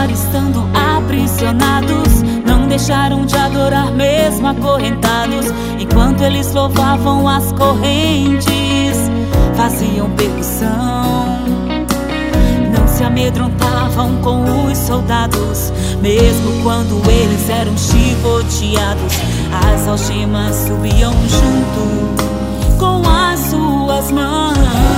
continuar estando aprisionados. Não deixaram de adorar mesmo acorrentados. Enquanto eles louvavam, as correntes faziam percussão. Não se amedrontavam com os soldados, mesmo quando eles eram chicoteados. As algemas subiam junto com as suas mãos.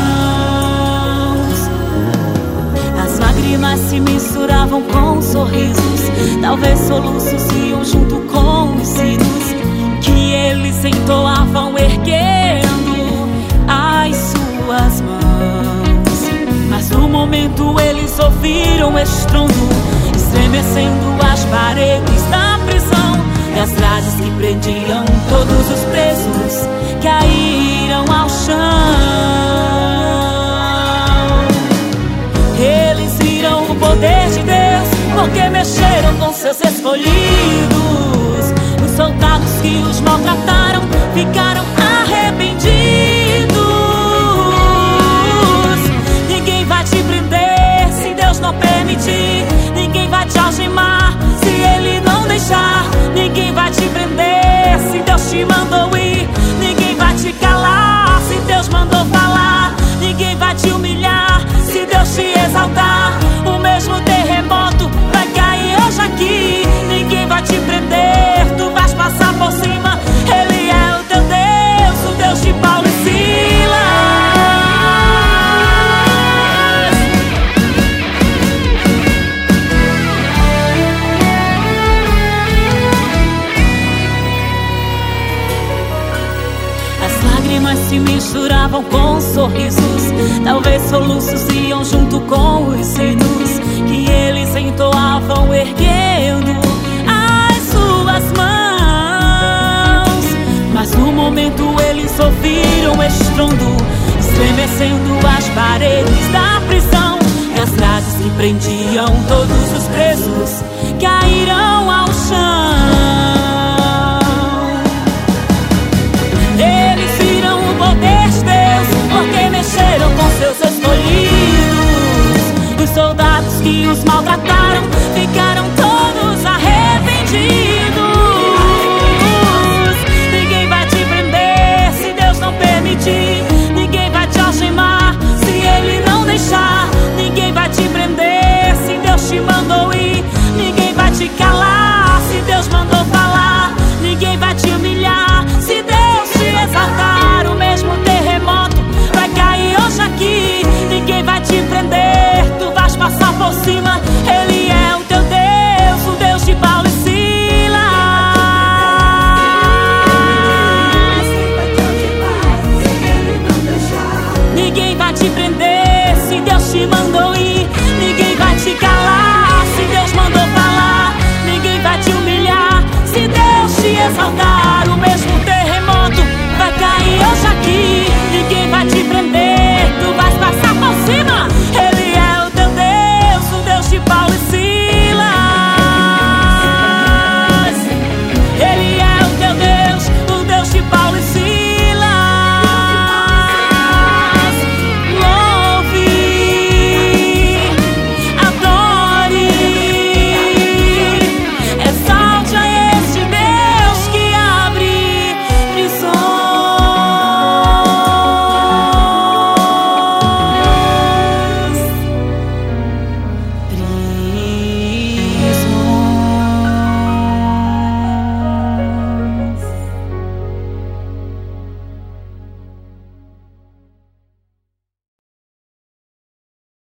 As lágrimas se misturavam com sorrisos. Talvez soluços iam junto com os sinos que eles entoavam erguendo as suas mãos. Mas no momento eles ouviram estrondo, estremecendo as paredes da prisão. E as grades que prendiam todos os presos caíram ao chão. Eles viram o poder de Deus, porque mexeram com seus escolhidos. Os soldados que os maltrataram ficaram arrependidos. Ninguém vai te prender se Deus não permitir. Ninguém vai te algemar se Ele não deixar. Ninguém vai te prender se Deus te mandou ir. Ninguém vai te calar se Deus mandou falar. Ninguém vai te humilhar se Deus te exaltar. O mesmo terremoto vai cair hoje aqui. Ninguém vai te prender, tu vais passar por cima. Ele é o teu Deus, o Deus de Paulo e Silas. As lágrimas se misturavam com sorrisos. Talvez soluços iam junto com os sinos que eles entoavam erguendo as suas mãos. Mas no momento eles ouviram estrondo, estremecendo as paredes da prisão. E as grades que prendiam todos os presos caíram ao chão. Eles viram o poder de Deus, porque mexeram com seus escolhidos. Os soldados que os maltrataram